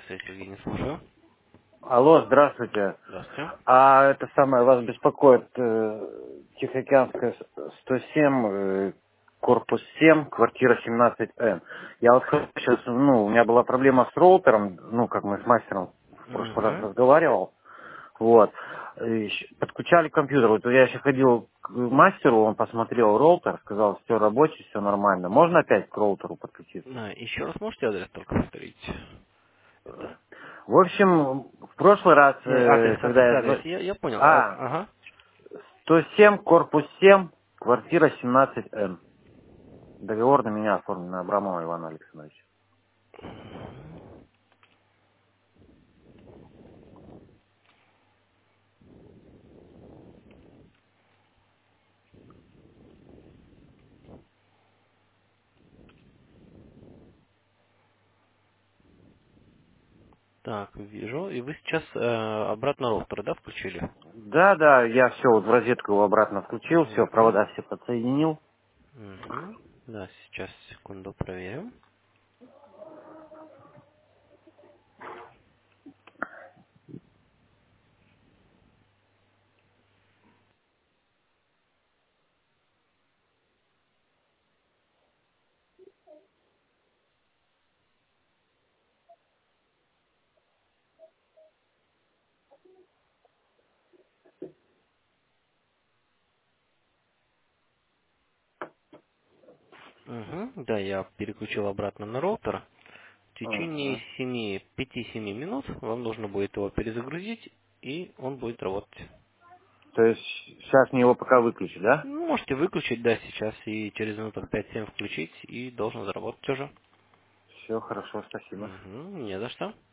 связь, Евгений, слушаю. Алло, здравствуйте. Здравствуйте. А это самое, вас беспокоит Тихоокеанская 107, корпус 7, квартира 17Н. Я вот сейчас, у меня была проблема с роутером, как мы с мастером в прошлый раз Угу. разговаривал. Вот. Подключали компьютер. Вот я еще ходил к мастеру, он посмотрел роутер, сказал, все рабочий, все нормально. Можно опять к роутеру подключиться? Еще раз можете адрес только повторить? Это... В общем, в прошлый раз, когда я... Адрес, я понял. А, Ага. 107, корпус 7, квартира 17Н. Договор на меня оформлен, на Абрамова Ивана Александровича. Так, вижу. И вы сейчас обратно роутер, да, включили? Да, я все вот в розетку его обратно включил, все, Угу. провода все подсоединил. Угу. Да, сейчас, секунду, проверим. Угу. Да, я переключил обратно на роутер. В течение Ага. 5-7 минут вам нужно будет его перезагрузить, и он будет работать. То есть сейчас мне его пока выключить, да? Ну, можете выключить, да, сейчас, и через минутах 5-7 включить, и должен заработать уже. Все, хорошо, спасибо. Угу, не за что.